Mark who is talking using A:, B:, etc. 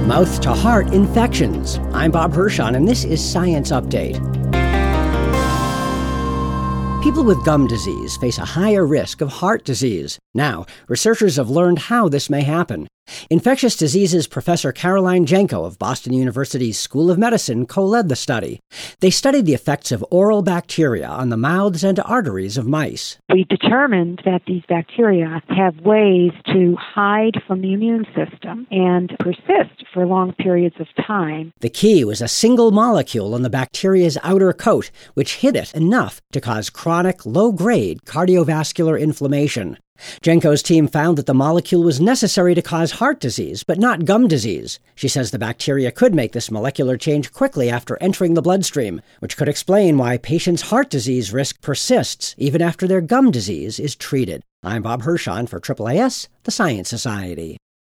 A: mouth-to-heart infections. I'm Bob Hirschon, and this is Science Update. People with gum disease face a higher risk of heart disease. Now, researchers have learned how this may happen. Infectious diseases professor Caroline Janko of Boston University's School of Medicine co-led the study. They studied the effects of oral bacteria on the mouths and arteries of mice.
B: We determined that these bacteria have ways to hide from the immune system and persist for long periods of time.
A: The key was a single molecule on the bacteria's outer coat, which hid it enough to cause chronic, low-grade cardiovascular inflammation. Janko's team found that the molecule was necessary to cause heart disease, but not gum disease. She says the bacteria could make this molecular change quickly after entering the bloodstream, which could explain why patients' heart disease risk persists even after their gum disease is treated. I'm Bob Hirschon for AAAS, the Science Society.